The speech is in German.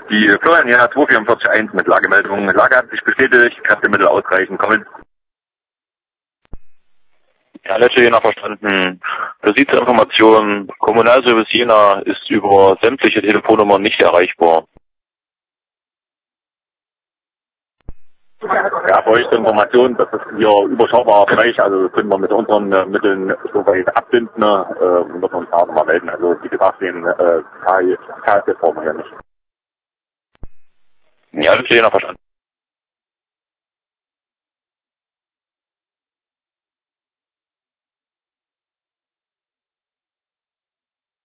Die Florian Jena 2441 mit Lagemeldung. Lage hat sich bestätigt, Kräftemittel ausreichend, kommen. Ja, letzte Jena verstanden. Information, Kommunalservice Jena ist über sämtliche Telefonnummern nicht erreichbar. Ja, für euch zur Information, das ist hier überschaubarer Bereich, also das können wir mit unseren Mitteln so weit abbinden und wird uns da nochmal melden. Also wie gesagt, den KSC brauchen wir ja nicht. Ja, letzte Jena verstanden.